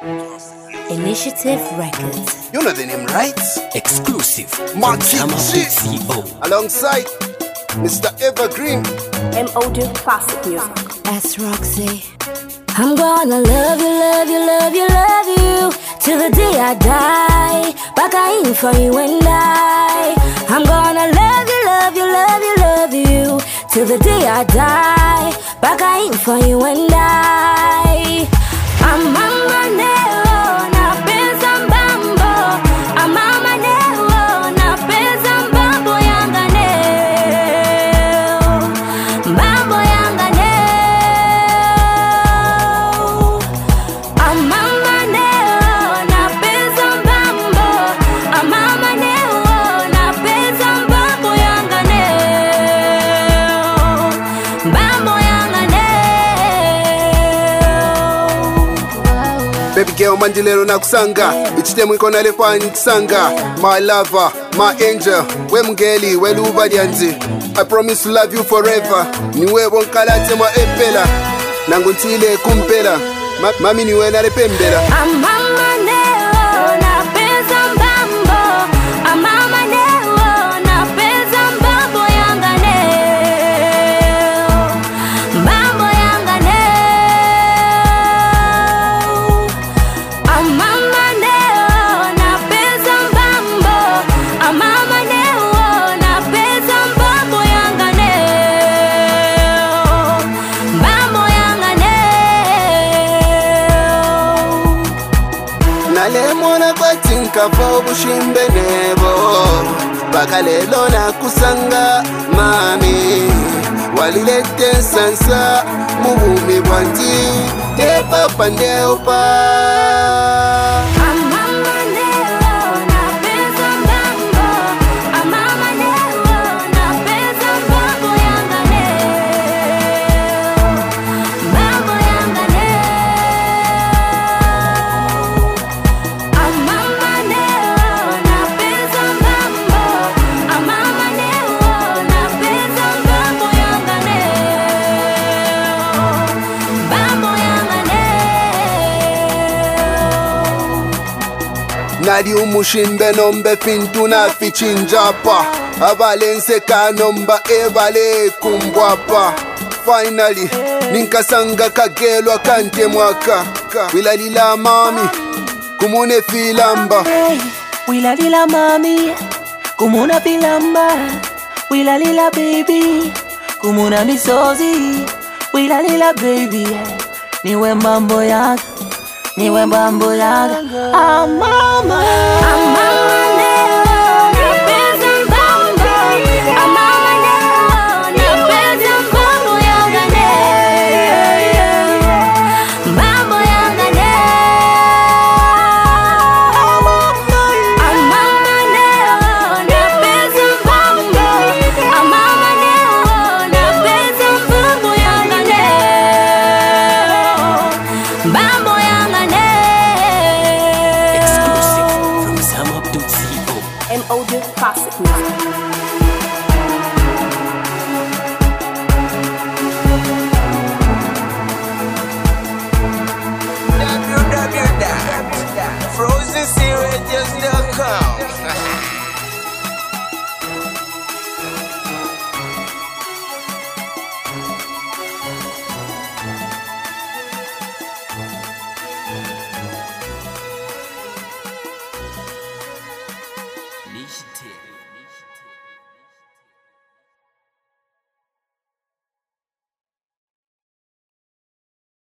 Initiative Records. You know the name, right? Exclusive. Marky G. Alongside Mr. Evergreen. M.O.D. Classic Music. That's Roxy. I'm gonna love you, love you, love you, love you till the day I die. Back in for you and I'm gonna love you, love you, love you, love you till the day I die. Back in for you and I'm on my neo, na pensa mbambo. I'm on my neo, na pensa mbambo yanga neo. Mbambo yanga neo. I'm on my neo, na pensa mbambo. I'm on my neo, na pensa mbambo yanga neo. Mbambo yanga neo. Baby girl mandilero na kusanga ichite mwiko na lefani kusanga. My lover, my angel, we mgeli, we luba dianzi. I promise to love you forever. Niwe bonkalate mwa epela nanguntile kumpela. Mami niwe na repembela. I'm on my neo, na pensa mbambo. I'm on my neo, na pensa mbambo yanga neo. Mbambo yanga neo. I'm on my neo, na pensa mbambo. I'm on my neo, na pensa mbambo yanga neo. Mbambo yanga neo. Nalemona kwatinka fo bushimbe nebo. Bakalelo na kusanga mami. Walilete sansa mubumi bwanti. Te papa ndeopa. I'm on my neo, na pensa mbambo. I'm on my neo, na pensa mbambo yanga neo. Mbambo yanga neo. I'm on my neo, na pensa mbambo. I'm on my neo, na pensa mbambo yanga neo. Mbambo yanga neo. Nadi umushimbe nombe fintu na fichinjapa. Avalense kanomba evale kumbwapa. Finally, ninkasanga kagelwa kante mwaka. Wilalila mami, kumune filamba. Wila lila mami, kumuna pilamba. Wila lila baby, kumuna misozi. Wila lila baby, niwe mambo yaga, niwe mambo yaga. Ah mama, I'm on my neo, na pensa mbambo. I'm on my neo, na pensa mbambo yanga neo. Mbambo yanga neo. I'm on my neo, na pensa mbambo. I'm on my neo, na pensa mbambo yanga neo. Mbambo yanga neo. Exclusive from Sam Abdul CEO. M.O.D. Classic Music.